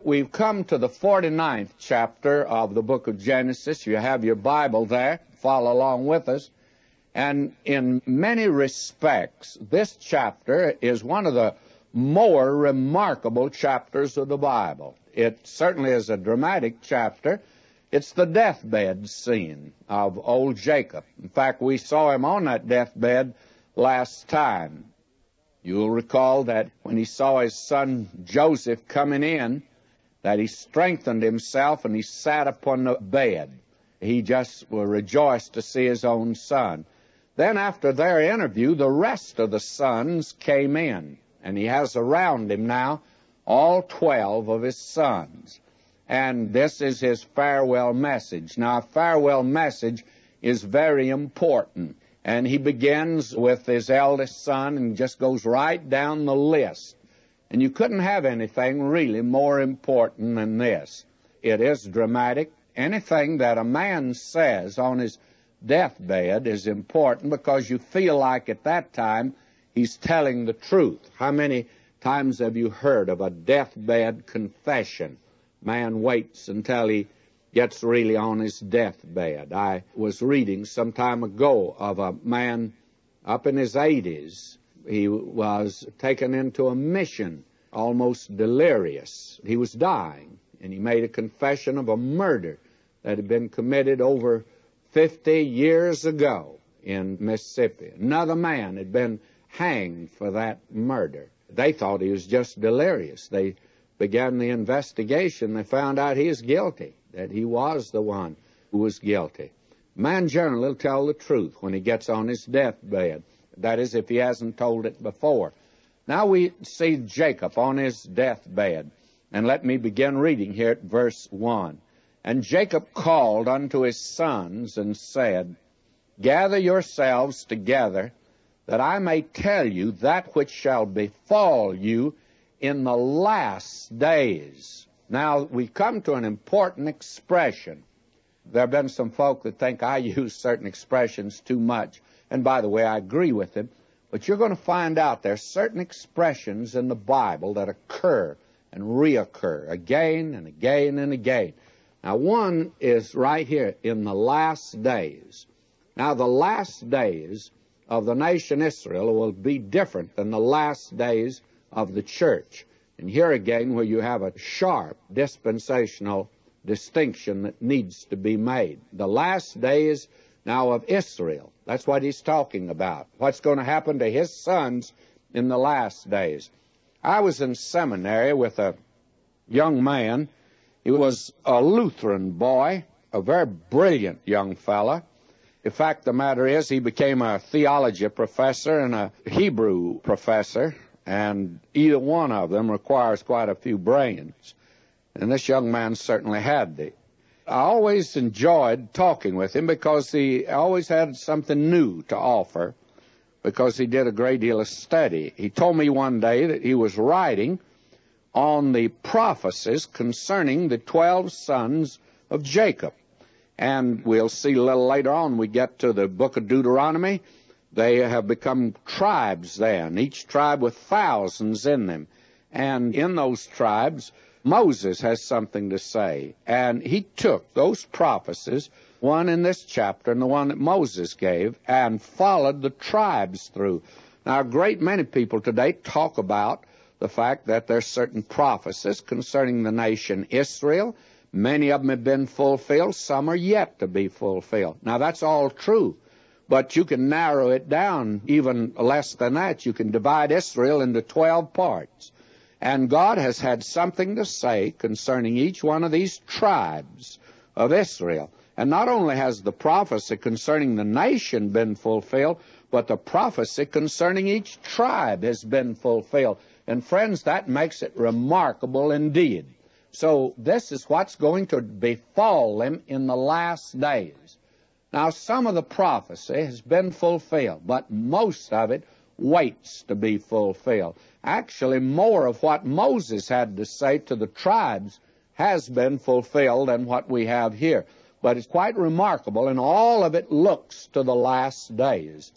We've come to the 49th chapter of the book of Genesis. You have your Bible there. Follow along with us. And in many respects, this chapter is one of the more remarkable chapters of the Bible. It certainly is a dramatic chapter. It's the deathbed scene of old Jacob. In fact, we saw him on that deathbed last time. You'll recall that when he saw his son Joseph coming in, that he strengthened himself and he sat upon the bed. He just rejoiced to see his own son. Then after their interview, the rest of the sons came in, and he has around him now all 12 of his sons. And this is his farewell message. Now, a farewell message is very important. And he begins with his eldest son and just goes right down the list. And you couldn't have anything really more important than this. It is dramatic. Anything that a man says on his deathbed is important because you feel like at that time he's telling the truth. How many times have you heard of a deathbed confession? Man waits until he gets really on his deathbed. I was reading some time ago of a man up in his 80s. He was taken into a mission, almost delirious. He was dying, and he made a confession of a murder that had been committed over 50 years ago in Mississippi. Another man had been hanged for that murder. They thought he was just delirious. They began the investigation. They found out he was guilty, that he was the one who was guilty. Man generally will tell the truth when he gets on his deathbed. That is, if he hasn't told it before. Now we see Jacob on his deathbed. And let me begin reading here at verse 1. And Jacob called unto his sons and said, Gather yourselves together, that I may tell you that which shall befall you in the last days. Now, we come to an important expression. There have been some folk that think I use certain expressions too much. And by the way, I agree with them. But you're going to find out there are certain expressions in the Bible that occur and reoccur again and again and again. Now, one is right here, in the last days. Now, the last days of the nation Israel will be different than the last days of the church. And here again, where you have a sharp dispensational distinction that needs to be made. The last days now of Israel. That's what he's talking about. What's going to happen to his sons in the last days. I was in seminary with a young man. He was a Lutheran boy, a very brilliant young fella. In fact, the matter is he became a theology professor and a Hebrew professor, and either one of them requires quite a few brains. And this young man certainly had the. I always enjoyed talking with him because he always had something new to offer, because he did a great deal of study. He told me one day that he was writing on the prophecies concerning the 12 sons of Jacob. And we'll see a little later on, we get to the book of Deuteronomy, they have become tribes then, each tribe with thousands in them. And in those tribes, Moses has something to say. And he took those prophecies, one in this chapter and the one that Moses gave, and followed the tribes through. Now, a great many people today talk about the fact that there are certain prophecies concerning the nation Israel. Many of them have been fulfilled. Some are yet to be fulfilled. Now, that's all true. But you can narrow it down even less than that. You can divide Israel into 12 parts. And God has had something to say concerning each one of these tribes of Israel. And not only has the prophecy concerning the nation been fulfilled, but the prophecy concerning each tribe has been fulfilled. And friends, that makes it remarkable indeed. So this is what's going to befall them in the last days. Now, some of the prophecy has been fulfilled, but most of it waits to be fulfilled. Actually, more of what Moses had to say to the tribes has been fulfilled than what we have here. But it's quite remarkable, and all of it looks to the last days.